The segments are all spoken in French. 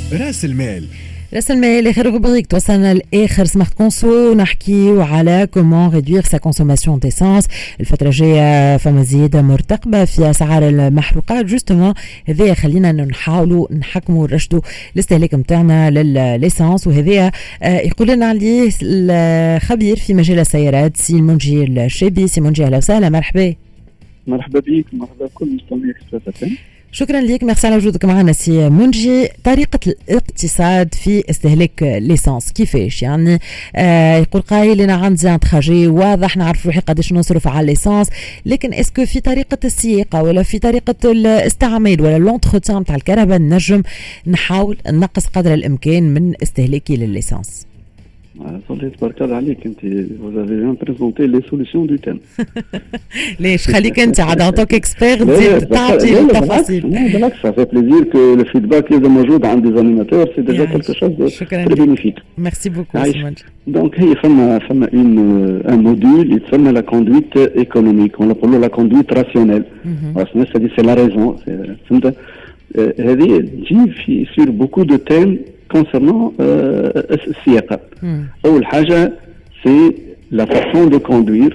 راس المال. راس المال اخر روبريك توصلنا لاخر سمارت كونسو نحكيو على كومون ريدوير سا كونسوماسيون ديسانس. الفتره الجايه فما زياده مرتقبه في اسعار المحروقات جوستومون هذا خلينا نحاولوا نحكموا ونرشدوا الاستهلاك نتاعنا للليسانس وهذا يقول لنا عليه الخبير في مجال السيارات سي منجي الشابي. سي منجي اهلا وسهلا. مرحبا. مرحبا بك. مرحبا بكل مستمعي اكسبريس. شكرا لك. ميرسي على وجودك معنا سي منجي. طريقة الاقتصاد في استهلاك ليسانس كيفاش يعني؟ يقول قايل انا عندي ان تراجي واضح نعرف روحي قداش نصرف على الليسانس، لكن اسكو في طريقة السياقة ولا في طريقة الاستعمال ولا لونتروتيان تاع الكهرباء نجم نحاول نقص قدر الامكان من استهلاكي للليسانس؟ تبارك الله عليك انت vous avez bien présenté les solutions du thème. ليش خليك انت عاد ان توك اكسبير تزيد تعطي التفاصيل. بالعكس ça fait plaisir que le feedback اللي موجود عند des animateurs c'est déjà quelque chose de très bénéfique. Merci beaucoup. Donc هي فما un module يتسمى la conduite économique. On l'appelle la conduite rationnelle. C'est la raison. فهمت؟ هذه تجي sur beaucoup de thèmes concernant السياقة. أول حاجة c'est la façon de conduire.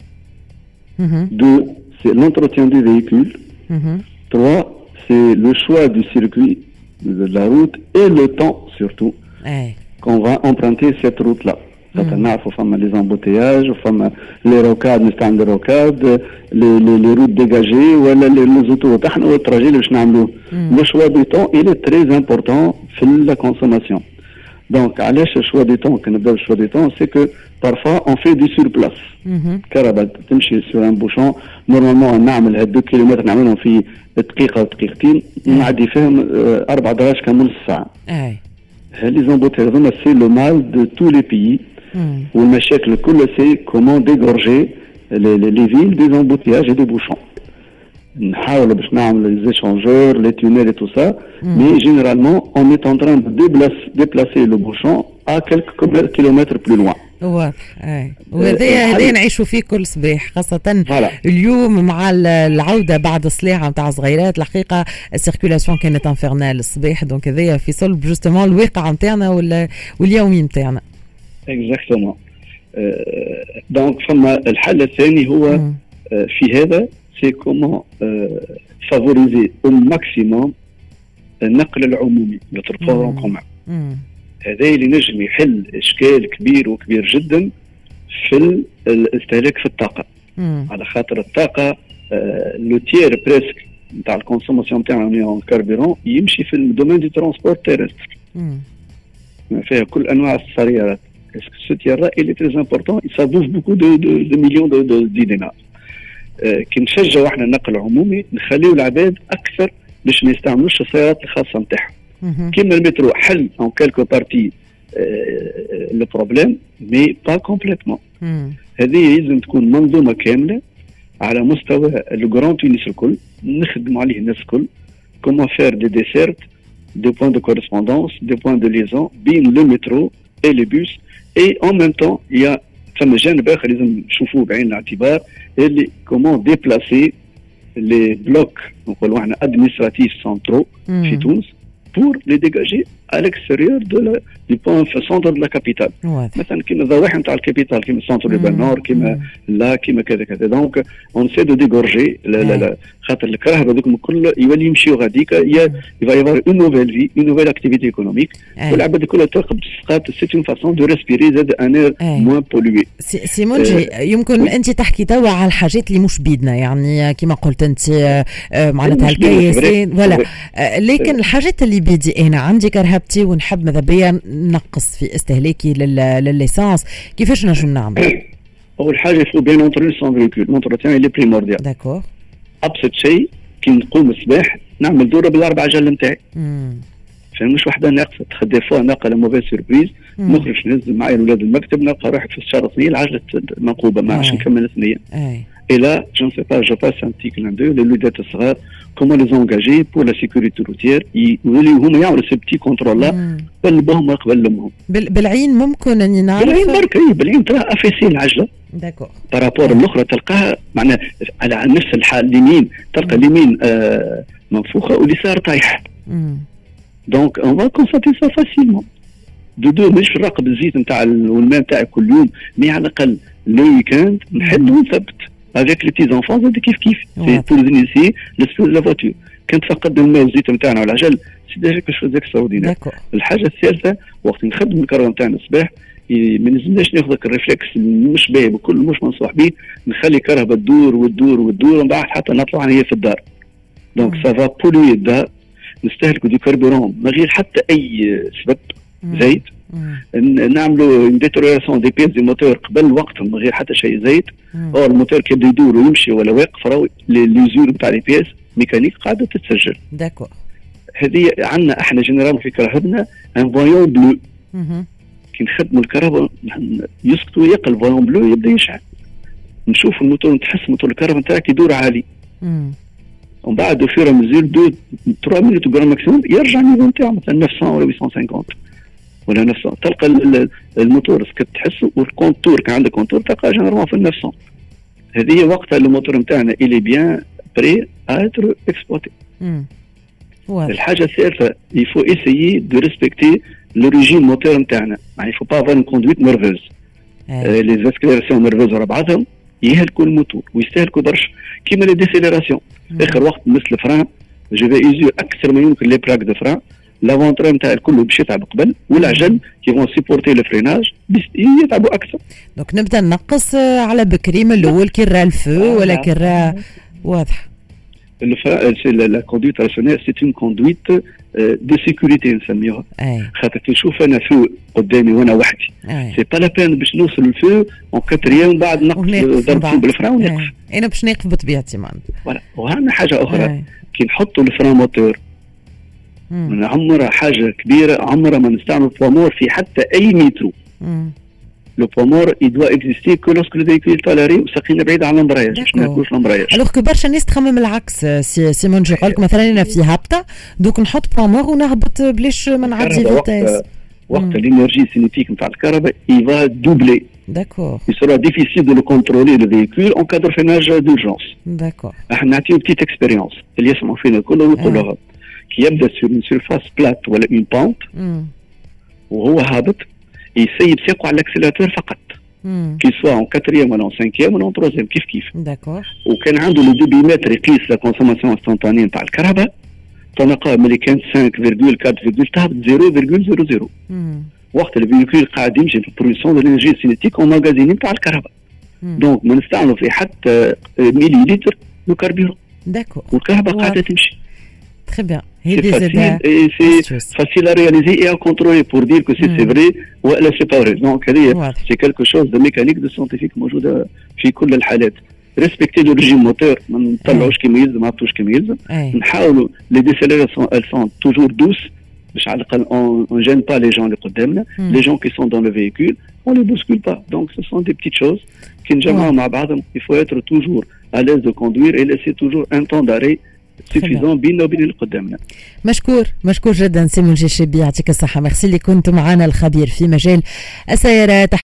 Deux, c'est l'entretien du véhicule. Trois, c'est le choix du circuit de la route et le temps surtout qu'on va emprunter cette route-là. نعرفوا فما les embouteillages, فما les rocades, نستعمل الركاد, les routes dégagées ولا les autoroutes. احنا والتراجي اللي باش نعملوه. Le choix du temps il est très important في la consommation. Donc علاش الشوا du temps كنبداو الشوا du temps c'est que parfois on fait du surplace. كهرباء تمشي sur un bouchon normalement نعمل هاد 2 كيلومتر نعملهم في دقيقة ودقيقتين نعدي فيهم 4 دراج كامل الساعة. Les embouteillages c'est le mal de tous les pays. والمشاكل كلها c'est comment dégorger les villes des embouteillages et des bouchons. نحاول باش نعمل les échangeurs, les tunnels et tout ça, mais généralement on est en train de déplacer le bouchon à quelques kilomètres plus loin. واضح. وهذا نعيشوا فيه كل صباح خاصة اليوم مع العودة بعد الصلاة نتاع صغيرات. الحقيقة السيركولاسيون كانت انفرنال الصباح، دونك هذايا في صلب جوستومون الواقع نتاعنا واليومي نتاعنا. Exactement. Donc فما الحل الثاني هو في هذا c'est comment favoriser au maximum النقل العمومي le transport en commun. هذا اللي نجم يحل اشكال كبير جدا في الاستهلاك في الطاقه. على خاطر الطاقه لو تير بريسك نتاع الكونسوماسيون نتاعنا الكاربيرون يمشي في الدومين دي ترونسبور تيرستر فيها كل انواع السيارات. ce tiers-là il est très important, ça bouffe beaucoup de millions de dinars. كي نشجعوا احنا النقل العمومي نخليو العباد اكثر باش ما يستعملوش السيارات الخاصه نتاعهم. كيما المترو حل en quelque partie le problème mais pas complètement. هذه لازم تكون منظومه كامله على مستوى الجراند تونس الكل نخدموا عليه الناس الكل. comment faire des dessertes, des points de correspondance, des points de liaison بين le métro et les bus. et en même temps il y a فما جانب اخر لازم نشوفوه بعين الاعتبار اللي comment déplacer les blocs نقولوا احنا administratifs centraux في تونس pour les dégager à l'extérieur du point centre de la capitale. مثلا كيما الضواحي نتاع الكابيتال كيما السنتر urbain nord كيما لا كيما كذا دونك on essaie de dégorger خاطر الكراهبه هذوك الكل يولي يمشيو غاديك il va y avoir une nouvelle vie, une nouvelle activité économique. والعباد كلها ترقب تسقط. c'est une façon de respirer زاد un air moins pollué. سي منجي يمكن انت تحكي توا على الحاجات اللي مش بيدنا يعني كيما قلت انت معناتها الكياسين ولا لكن الحاجات اللي بيدي انا عندي كرهبتي ونحب ماذا بيا نقص في استهلاكي للليسانس كيفاش نجم نعمل؟ اول حاجه يفو بين اونتري سون فيكول لونتروتيان اللي بريمورديال. داكور. ابسط شيء كي نقوم الصباح نعمل دوره بالاربع عجل نتاعي. مش وحده ناقصه تخدي فيها ناقله موفيز سيربريز نخرج ننزل معايا الاولاد المكتب نلقى روحي في الشهر الثاني العجله منقوبه ما عادش نكمل الثانيه. Et là, je ne sais pas, je passe un petit clin d'œil, les lunettes صغار, comment les engager pour la sécurité routière. هم يعملوا ces petits contrôles-là, قبلهم قبلهم. بالعين ممكن أني نعرف. بالعين برك بالعين ترى أفسي العجلة. داكور. بارابور الأخرى تلقاها معناها على نفس الحال اليمين تلقى اليمين منفوخة واليسار طايحة. دونك اون فا كونستاتي سا فاسيلمون. دو مش نراقب الزيت نتاع والماء نتاعي كل يوم، مي على الاقل لو ويكاند نحل ونثبت افيك لي بتي زونفون زاد كيف كيف سي بور زينيسي لسبور لا فواتور. كنت فقدنا الماء والزيت نتاعنا والعجل سي ديجا كو شوز اكستراوردينير. الحاجه الثالثه وقت نخدم الكهرباء نتاعنا الصباح ما نلزمناش ناخذ الريفلكس مش باهي بكل مش منصوح به، نخلي الكهرباء تدور وتدور وتدور ومن بعد حتى نطلع هي في الدار. دونك سافا بولوي الدار، نستهلكوا دي كاربورون من غير حتى اي سبب زيت، نعملوا ديتورياسيون دي بيز دي موتور قبل وقتهم من غير حتى شيء زيت. او الموتور كي يبدا يدور ويمشي ولا واقف راهو ليزور نتاع لي بيز ميكانيك قاعده تتسجل. داكور. هذه عندنا احنا جينيرال في كهربنا ان فويون بلو. كي نخدموا الكهرباء يسكتوا يقل فويون بلو يبدا يشعل، نشوف الموتور نتحس موتور الكهرباء نتاعك يدور عالي. ومن بعد فيرا مزيل 2 3 مينوت جرام ماكسيموم يرجع النيفو نتاعو مثلا 900 ولا 850 ولا 900. تلقى الموتور سكت تحسه والكونتور كان عندك كونتور تلقى جنرالمون في 900. هذه وقتها الموتور نتاعنا إلي بيان بري اتر اكسبلوتي. الحاجه الثالثه يفو اسيي دو ريسبكتي لو ريجيم موتور نتاعنا، يعني يفو با افوار كوندويت نيرفوز. لي زاسكليراسيون نيرفوز ورا بعضهم يهلكوا الموتور ويستهلكوا برشا كيما لي ديسيليراسيون. اخر وقت مثل الفران جو في يوزور اكثر ما يمكن لي بلاك دو فران، لافونتري نتاع الكل باش يتعب قبل والعجل كي فون سيبورتي لو فريناج يتعبوا اكثر. دونك نبدا نقص على بكري من الاول كي راه الفو ولا كي راه واضح. لا كوندويت راسيونيل سي اون كوندويت دو سيكوريتي نسميوها. خاطر كي نشوف انا فو قدامي وانا وحدي سي با لا بين باش نوصل الفو اون كاتريام بعد نقص ضرب بالفران ونقف. انا باش نقف بطبيعتي مان. فوالا. وعندنا حاجه اخرى كي نحطوا الفران موتور من عمرها حاجه كبيره، عمرها ما نستعمل بوامور في حتى اي مترو. لو بوامور يدوا اكزيستي كو لوسك لو فيكول تالاري وساقينا بعيد عن الامبراياج باش ما ناكلوش الامبراياج. الوغ كو برشا ناس تخمم العكس. سيمون جو يقول لك مثلا انا في هابطه دوك نحط بوامور ونهبط بلاش ما نعدي فيتاس. وقت الانرجي سينيتيك نتاع الكهرباء يفا دوبلي. D'accord. Il sera difficile de le contrôler le véhicule en cas de freinage d'urgence. D'accord. احنا نعطيو بتيت اكسبيريونس اللي يسمعوا فينا الكل ويقولوها. كي يبدا سور اون سيرفاس بلات ولا اون بونت وهو هابط يسيب ساقه على الاكسلاتور فقط. كي سوا اون كاتريام ولا اون سانكيام ولا اون تروزيام كيف كيف. داكور. وكان عنده لو ديبيمتر يقيس لا كونسوماسيون انستانتانيه نتاع الكهرباء تلقى ملي كانت 5.4 تهبط 0.00. وقت الفيكول قاعد يمشي في البرودكسيون دو لينرجي سينيتيك او ماغازين نتاع الكهرباء. دونك ما نستعملوا في حتى ملي لتر دو كاربيرون. داكور. والكهرباء قاعده تمشي. Très bien. C'est facile à réaliser et à contrôler pour dire que c'est vrai ou là c'est pas vrai. Donc c'est quelque chose de mécanique de scientifique موجودة في كل الحالات. Respecter le régime moteur, ما نطلعوش كما يلزم ما نعطوش كما يلزم. نحاولوا les décélérations elles sont toujours douces باش على الأقل on gêne pas les gens اللي قدامنا. Les gens qui sont dans le véhicule on les bouscule pas. Donc ce sont des petites choses qui نجمعوا مع بعضهم. Il faut être toujours à l'aise de conduire et laisser toujours un temps d'arrêt سيفيزون بيننا وبين اللي قدامنا. مشكور جدا سيمون جيشبي، يعطيك الصحة. ميرسي اللي كنت معنا الخبير في مجال السيارات.